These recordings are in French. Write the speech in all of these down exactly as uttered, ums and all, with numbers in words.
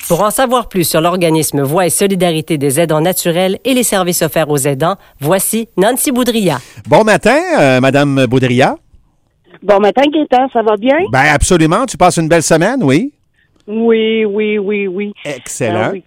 Pour en savoir plus sur l'organisme Voix et Solidarité des aidants naturels et les services offerts aux aidants, voici Nancy Boudria. Bon matin, euh, Madame Boudria. Bon matin, Gaëtan, ça va bien? Ben absolument. Tu passes une belle semaine, oui? Oui, oui, oui, oui. Excellent. Ah, oui.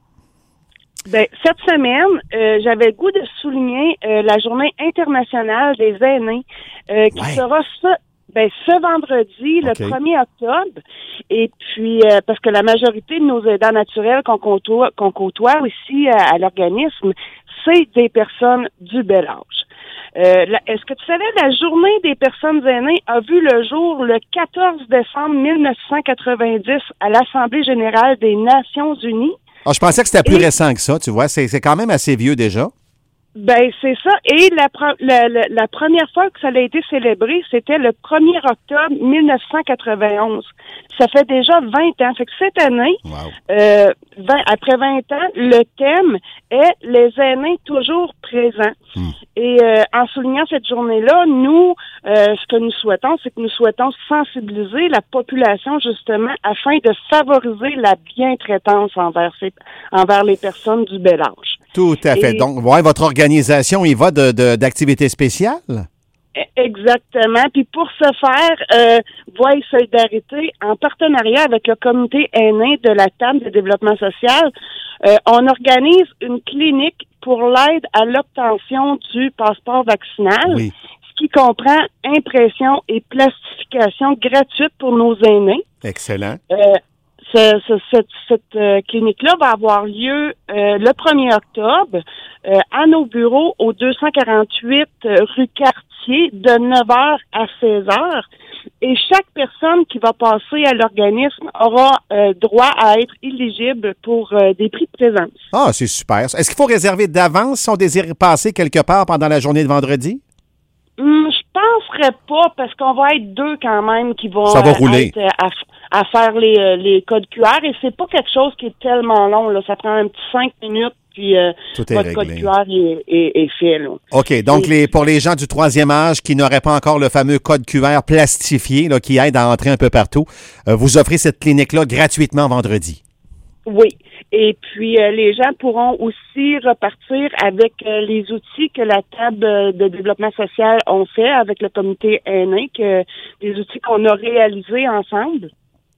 Ben, cette semaine, euh, j'avais le goût de souligner euh, la Journée internationale des aînés euh, qui Ouais. sera ce, ben, ce vendredi, le OK. premier octobre. Et puis, euh, parce que la majorité de nos aidants naturels qu'on côtoie, qu'on côtoie ici à, à l'organisme, c'est des personnes du bel âge. Euh, la, est-ce que tu savais, la Journée des personnes aînées a vu le jour le quatorze décembre mille neuf cent quatre-vingt-dix à l'Assemblée générale des Nations unies? Ah, je pensais que c'était plus Et- récent que ça, tu vois. C'est, c'est quand même assez vieux déjà. Ben, c'est ça. Et la, pre- la, la, la première fois que ça a été célébré, c'était le premier octobre mille neuf cent quatre-vingt-onze. Ça fait déjà vingt ans. Fait que cette année, Wow. euh, vingt, après vingt ans, le thème est les aînés toujours présents. Hmm. Et euh, en soulignant cette journée-là, nous, euh, ce que nous souhaitons, c'est que nous souhaitons sensibiliser la population justement afin de favoriser la bientraitance envers, ces, envers les personnes du bel âge. Tout à fait. Et- Donc, ouais, votre organisation, il va de, de, d'activités spéciales? Exactement. Puis pour ce faire, euh, Voix et Solidarité, en partenariat avec le comité aîné de la table de développement social, euh, on organise une clinique pour l'aide à l'obtention du passeport vaccinal, Oui. ce qui comprend impression et plastification gratuite pour nos aînés. Excellent. Euh, ce- ce- cette cette euh, clinique-là va avoir lieu euh, le premier octobre euh, à nos bureaux au deux cent quarante-huit euh, rue Cartier de neuf heures à seize heures. Et chaque personne qui va passer à l'organisme aura euh, droit à être éligible pour euh, des prix de présence. Ah, c'est super. Est-ce qu'il faut réserver d'avance si on désire passer quelque part pendant la journée de vendredi? Hum, je penserais pas parce qu'on va être deux quand même qui vont Ça va euh, rouler. être, euh, à, f- à faire les, euh, les codes Q R et c'est pas quelque chose qui est tellement long là, ça prend un petit cinq minutes puis euh, Tout est votre réglé. code Q R est, est, est fait là. OK. Donc, Et- les, pour les gens du troisième âge qui n'auraient pas encore le fameux code Q R plastifié là, qui aide à entrer un peu partout, euh, vous offrez cette clinique-là gratuitement vendredi. Oui. Et puis euh, les gens pourront aussi repartir avec euh, les outils que la table euh, de développement social ont fait avec le comité aîné, que des outils qu'on a réalisés ensemble.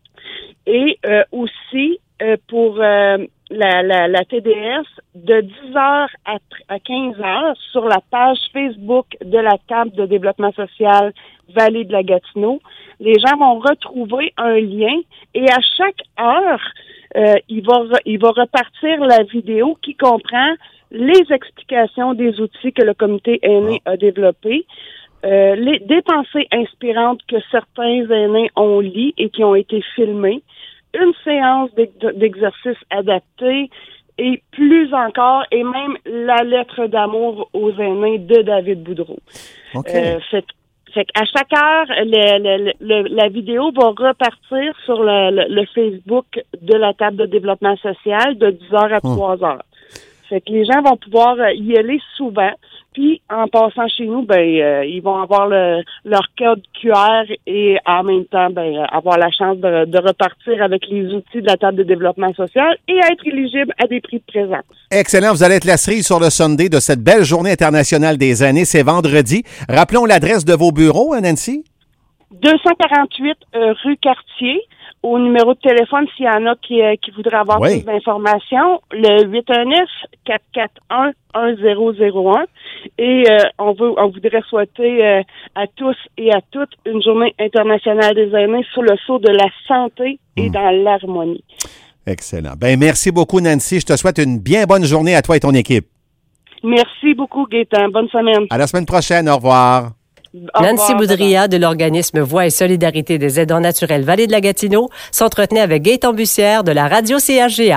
Et euh, aussi euh, pour euh, la, la, la T D S de dix heures à, tr- à quinze heures sur la page Facebook de la table de développement social Vallée de la Gatineau. Les gens vont retrouver un lien et à chaque heure, euh, il va re- il va repartir la vidéo qui comprend les explications des outils que le comité aîné a développés, euh, les, des pensées inspirantes que certains aînés ont lues et qui ont été filmées, une séance d'ex- d'exercices adaptés et plus encore, et même la lettre d'amour aux aînés de David Boudreau. OK. Euh, fait, fait qu'à chaque heure, le, le, le, la vidéo va repartir sur le, le, le Facebook de la table de développement social de dix heures à trois heures. Fait que les gens vont pouvoir euh, y aller souvent. Puis, en passant chez nous, ben euh, ils vont avoir le, leur code Q R et en même temps, ben euh, avoir la chance de, de repartir avec les outils de la table de développement social et être éligible à des prix de présence. Excellent. Vous allez être la cerise sur le Sunday de cette belle journée internationale des aînés. C'est vendredi. Rappelons l'adresse de vos bureaux, hein, Nancy? deux cent quarante-huit euh, rue Cartier. Au numéro de téléphone, s'il y en a qui, euh, qui voudraient avoir Oui. plus d'informations, le huit un neuf, quatre quatre un, un zéro zéro un. Et euh, on veut, on voudrait souhaiter euh, à tous et à toutes une journée internationale des aînés sous le sceau de la santé et dans l'harmonie. Excellent. Ben merci beaucoup, Nancy. Je te souhaite une bien bonne journée à toi et ton équipe. Merci beaucoup, Gaëtan. Bonne semaine. À la semaine prochaine. Au revoir. Au Nancy revoir, Boudria de l'organisme Voix et Solidarité des aidants naturels Vallée de la Gatineau s'entretenait avec Gaëtan Bussière de la radio C H G A.